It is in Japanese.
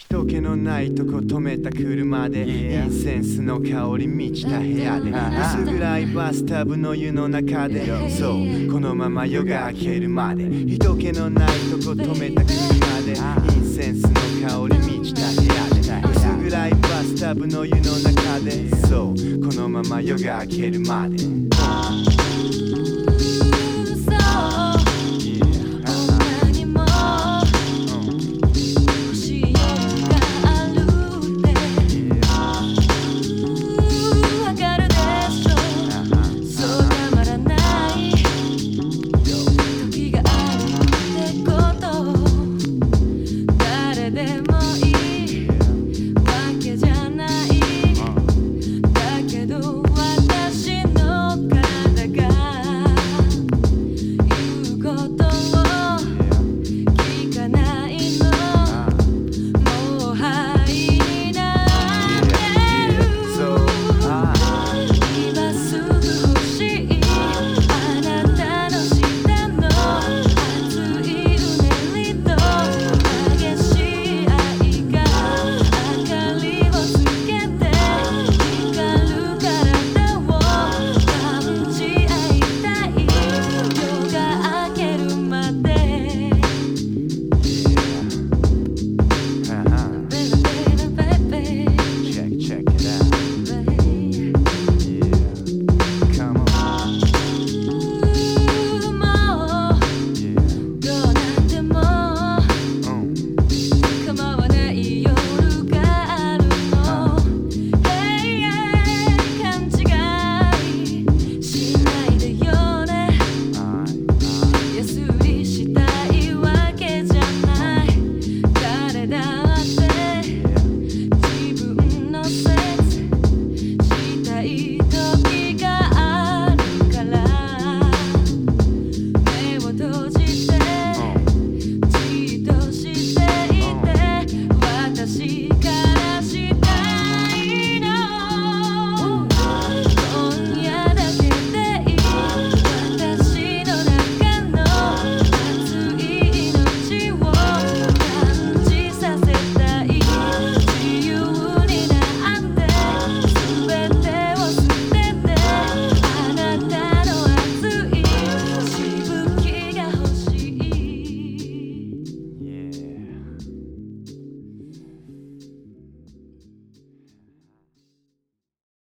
人気のないとこ止めた車で、インセンスの香り満ちた部屋で、薄暗いバスタブの湯の中で、そうこのまま夜が明けるまで、人気のないとこ止めた車で、インセンスの香り満ちた部屋で、薄暗いバスタブの湯の中で、そうこのまま夜が明けるまで。